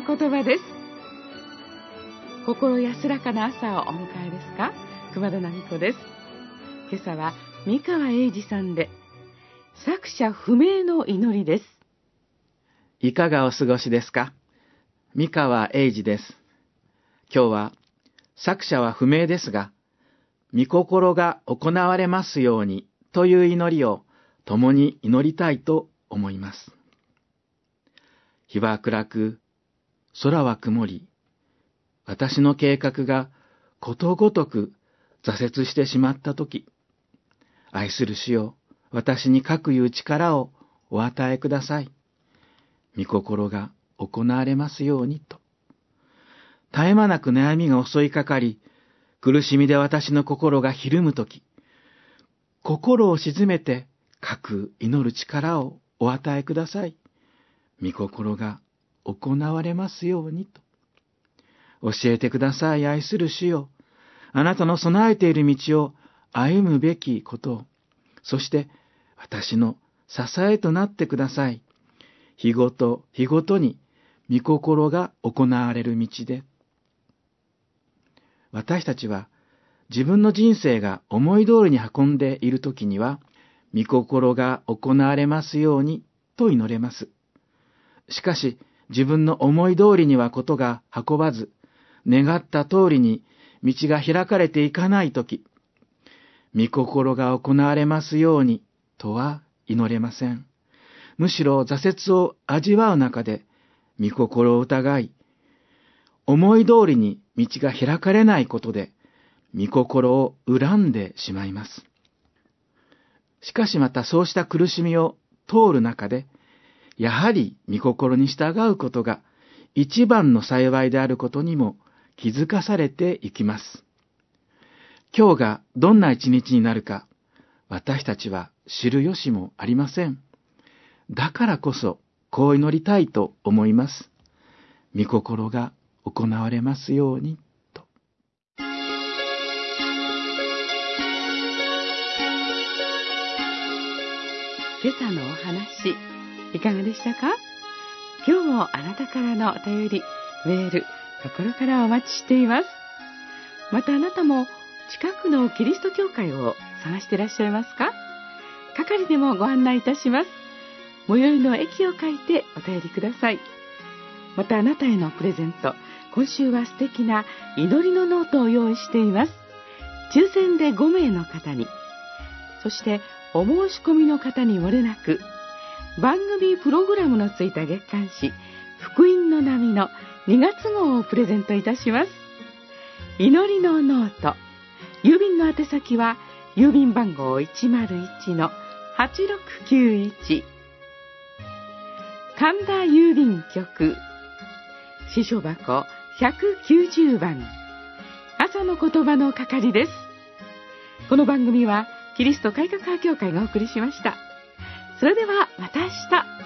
言葉です。心安らかな朝をお迎えですか？熊田奈美子です。今朝は三川英二さんで作者不明の祈りです。 いかがお過ごしですか？三川英二です。今日は作者は不明ですが、御心が行われますようにという祈りを共に祈りたいと思います。日は暗く、空は曇り、私の計画がことごとく挫折してしまったとき、愛する主よ、私にかくいう力をお与えください。御心が行われますようにと。絶え間なく悩みが襲いかかり、苦しみで私の心がひるむとき、心を静めてかく祈る力をお与えください。御心が行われますようにと。教えてください、愛する主よ。あなたの備えている道を歩むべきことを、そして私の支えとなってください。日ごと日ごとに御心が行われる道で。私たちは自分の人生が思い通りに運んでいるときには、御心が行われますようにと祈れます。しかし、自分の思い通りにはことが運ばず、願った通りに道が開かれていかないとき、御心が行われますようにとは祈れません。むしろ挫折を味わう中で、御心を疑い、思い通りに道が開かれないことで、御心を恨んでしまいます。しかしまたそうした苦しみを通る中で、やはり御心に従うことが一番の幸いであることにも気づかされていきます。今日がどんな一日になるか、私たちは知る由もありません。だからこそ、こう祈りたいと思います。御心が行われますようにと。 今朝のお話、いかがでしたか？今日もあなたからのお便り、メール、心からお待ちしています。またあなたも近くのキリスト教会を探していらっしゃいますか？係でもご案内いたします。最寄りの駅を書いてお便りください。またあなたへのプレゼント、今週は素敵な祈りのノートを用意しています。抽選で5名の方に、そしてお申し込みの方に漏れなく、番組プログラムのついた月刊誌、福音の波の2月号をプレゼントいたします。祈りのノート。郵便の宛先は、郵便番号 101-8691。神田郵便局。支所箱190番。朝の言葉の係です。この番組は、キリスト改革派教会がお送りしました。それではまた明日。